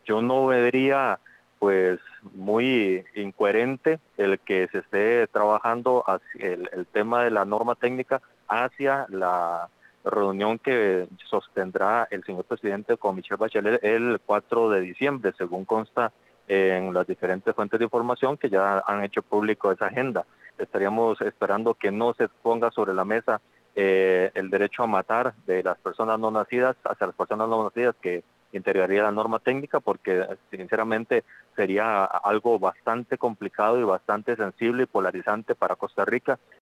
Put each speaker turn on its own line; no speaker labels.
yo no vería pues muy incoherente el que se esté trabajando hacia el tema de la norma técnica hacia la reunión que sostendrá el señor presidente con Michelle Bachelet el 4 de diciembre, según consta en las diferentes fuentes de información que ya han hecho público esa agenda. Estaríamos esperando que no se ponga sobre la mesa el derecho a matar de las personas no nacidas hacia las personas no nacidas que integraría la norma técnica, porque sinceramente sería algo bastante complicado y bastante sensible y polarizante para Costa Rica,